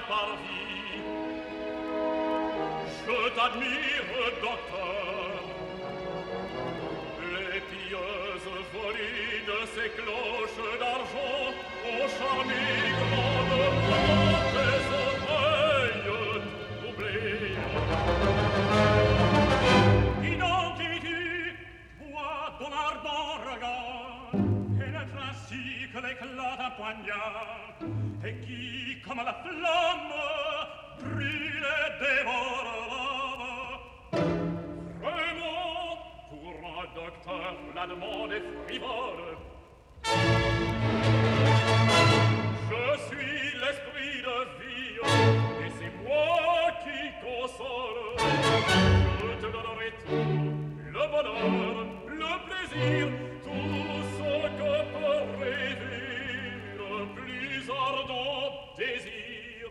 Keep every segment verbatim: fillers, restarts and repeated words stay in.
par vie. Je t'admire, docteur. Les pieuses folies de ces cloches d'argent ont charmé grandement tes oreilles troublées. Identité, vois ton ardent regard, pénètre ainsi que l'éclat d'un poignard, et qui, comme la flamme, brûle et dévore l'âme. Vraiment, pour un docteur, la demande est frivole. Je suis l'esprit de vie, et c'est moi qui console. Je te donnerai tout, le bonheur, le plaisir, tout ce que peut rêver le plus ardent désir.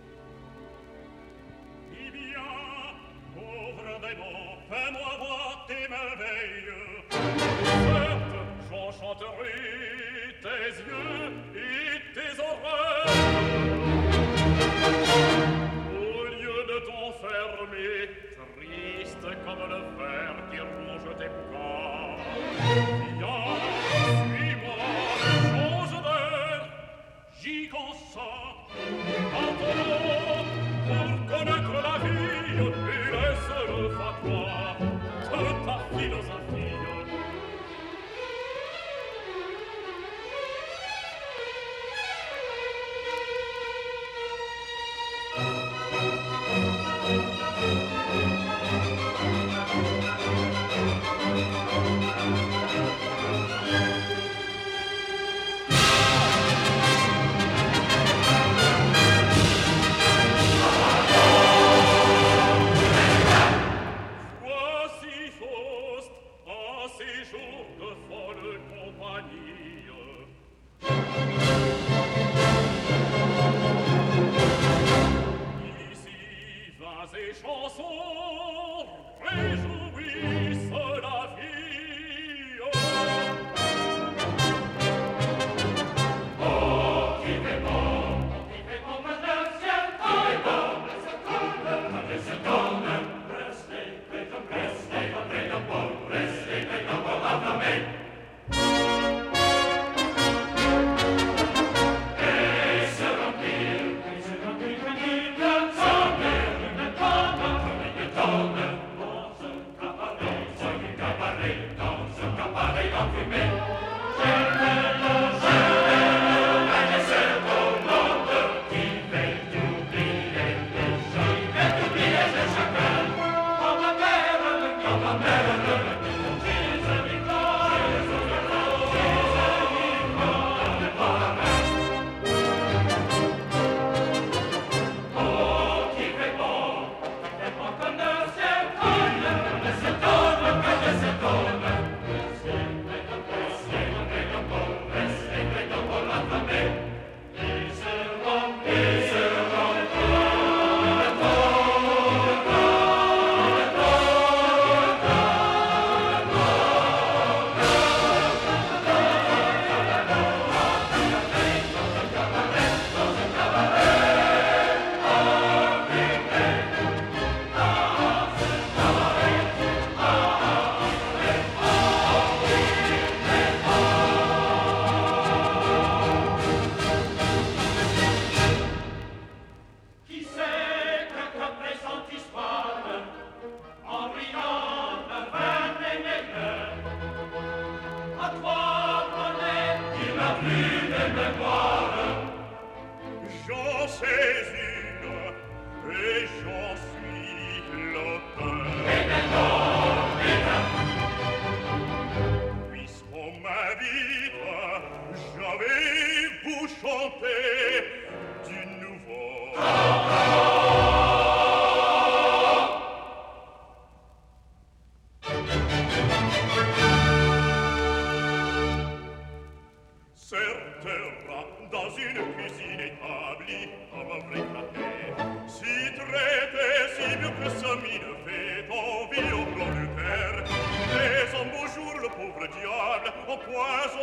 Eh bien, pauvre démon, fais-moi voir tes merveilles. Certes, j'enchanterai tes yeux et tes oreilles. Au lieu de t'enfermer, triste comme le fer qui ronge tes bras, viens, suis-moi, change d'air, j'y consens. Attends pour connaître la vie et laisse le fatwa de ta philosophie.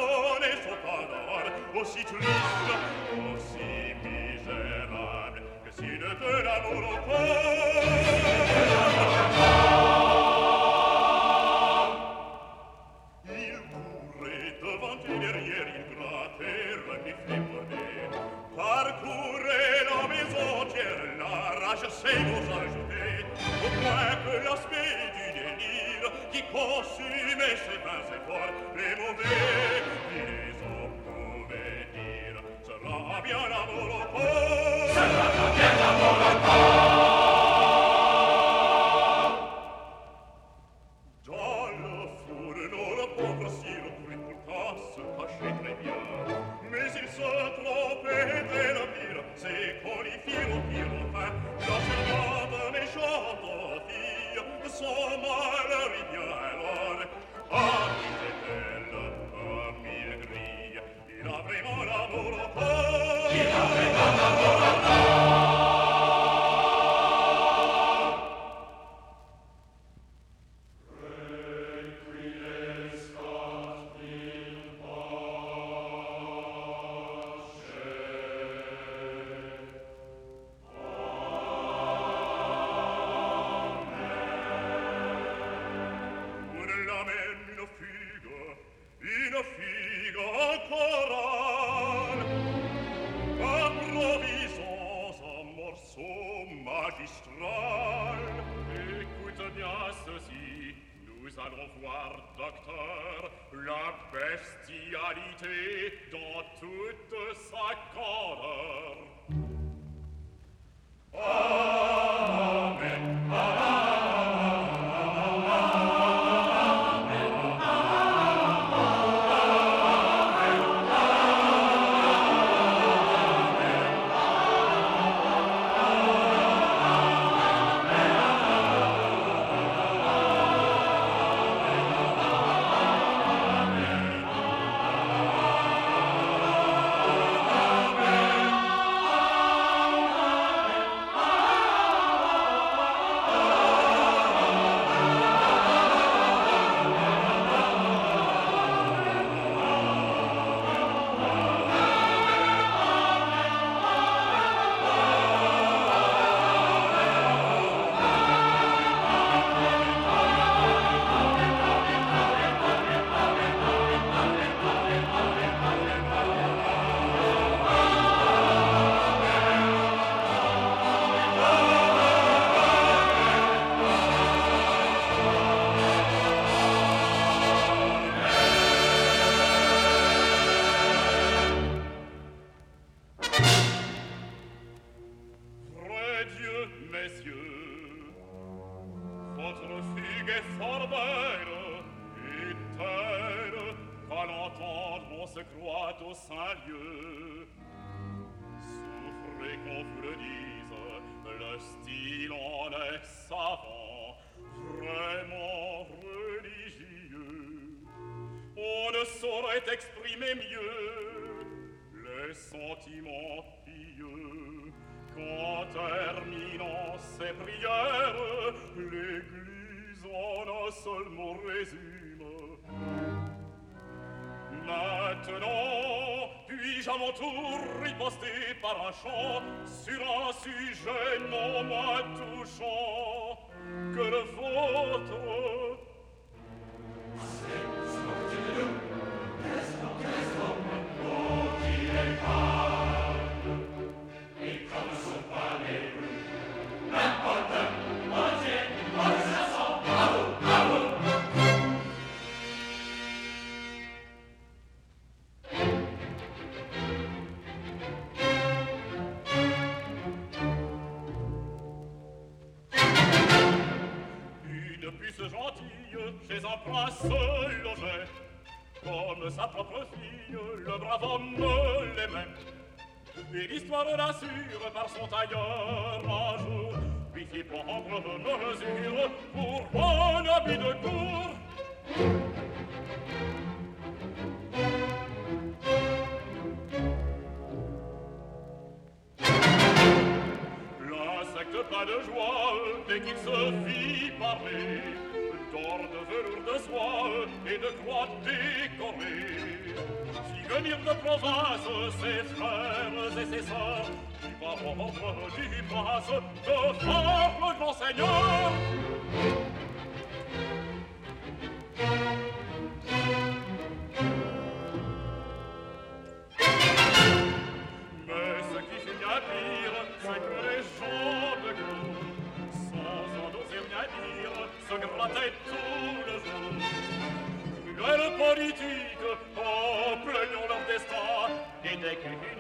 Aussi triste, aussi misérable que signe de l'amour au corps. Il courait devant et derrière, il grattait, reniflait, mordait, parcourait la maison entière, l'arrache-sait, nous ajoutait, au point que l'aspect du délire qui consumait ses vains efforts, les mauvais, les hommes pouvaient dire, sera bien l'amour au corps, sera bien l'amour au corps. Dans le fourneau, le pauvre sire, pris pourtant se cachait très bien, mais il se trompait dès le pire, c'est qu'on y fit au pire enfin, l'enchaînement de méchante fille, son malheur y vient alors. Ah, disait-elle, comme il grille, il a vraiment l'amour au corps. Il a vraiment l'amour au corps. Une figue chorale, improvisons un morceau magistral. Écoute bien ceci, nous allons voir, docteur, la bestialité dans toute sa candeur. Amen, amen. Exprimer mieux les sentiments pieux qu'en terminant ses prières l'Église en un seul mot résume. Maintenant, puis-je à mon tour riposter par un chant sur un sujet non moins touchant que le vôtre? Chez un prince logeait, comme sa propre fille, le brave homme l'aimait. Et l'histoire l'assure par son tailleur un jour, lui fit prendre mesure pour un habit de cour. L'insecte pas de joie dès qu'il se fit parler, d'or, de velours, de soie et de croix décorée. Si venir de province, ses frères et ses sœurs, du baroque, du prince, de fort le grand seigneur. Mais ce qui fait bien pire, c'est que les gens de cour, sans en oser rien dire, se grattaient tout le jour. Cruelle politique, en plaignant leur destin, et dès qu'une